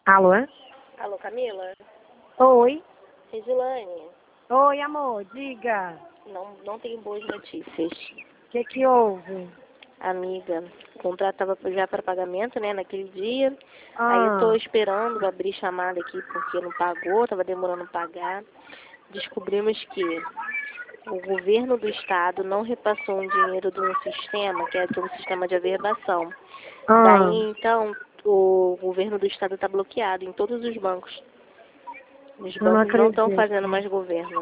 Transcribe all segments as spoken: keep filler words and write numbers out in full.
Alô? Alô, Camila? Oi. Resilane, Oi, amor, diga. não, não tenho boas notícias. O que que houve? Amiga, o contrato estava já para pagamento, né, naquele dia. Aí eu tô Ah, esperando abrir chamada aqui porque não pagou, estava demorando a pagar. Descobrimos que o governo do estado não repassou um dinheiro de um sistema, que é do sistema de averbação. ah, Daí, então, o governo do estado está bloqueado em todos os bancos. Os eu não bancos não estão acredito. fazendo mais governo.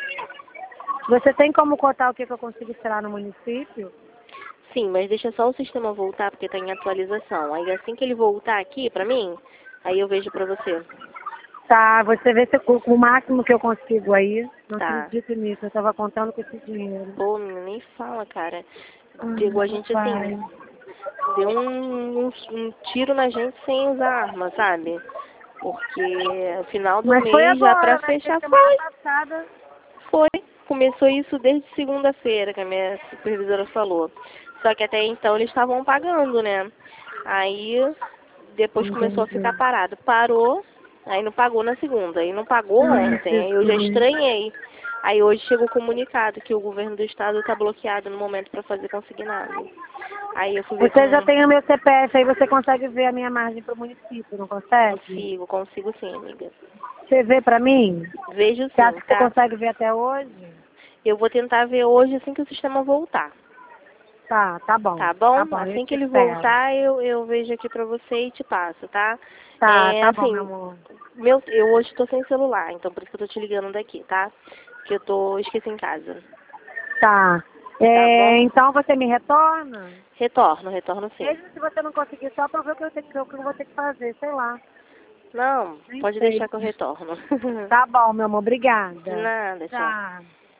Você tem como contar o que que eu consigo tirar no município? Sim, mas deixa só o sistema voltar porque está em atualização. Aí assim que ele voltar aqui pra mim, aí eu vejo pra você. Tá, você vê se eu- o máximo que eu consigo aí. Não Tá. acredito nisso, eu tava contando com esse dinheiro. Pô, menina, nem fala, cara. Ai, Pegou a meu gente pai. assim, deu um, um, um tiro na gente sem usar arma, sabe? Porque no final do Mas foi mês já pra agora, né? Porque fechar semana foi. passada. Foi. Começou isso desde segunda-feira, que a minha supervisora falou. Só que até então eles estavam pagando, né? Aí depois começou a ficar Entendi. parado. Parou, aí não pagou na segunda. Aí não pagou Ai, ontem. Aí eu já Jesus. estranhei. Aí hoje chegou o comunicado que o governo do estado está bloqueado no momento para fazer consignado. Aí eu fui ver Você já com... tem o meu C P F, aí você consegue ver a minha margem pro município, não consegue? Consigo, consigo sim, amiga. Você vê pra mim? Vejo Você sim, acha que você tá? consegue ver até hoje? Eu vou tentar ver hoje assim que o sistema voltar. Tá, tá bom. Tá Tá bom? bom, eu Assim que te ele espero. voltar, eu, eu vejo aqui pra você e te passo, tá? Tá, É, tá bom, meu assim, amor. meu, eu hoje tô sem celular, então por isso que eu tô te ligando daqui, tá? Que eu tô, esqueci em casa. Tá. Tá É, bom? então você me retorna? Retorno, retorno sim. Mesmo se você não conseguir, só pra ver o que eu, tenho, o que eu vou ter que fazer, sei lá. Não, Nem pode sei. deixar que eu retorno. Tá bom, meu amor, De obrigada. nada, tchau. Tchau.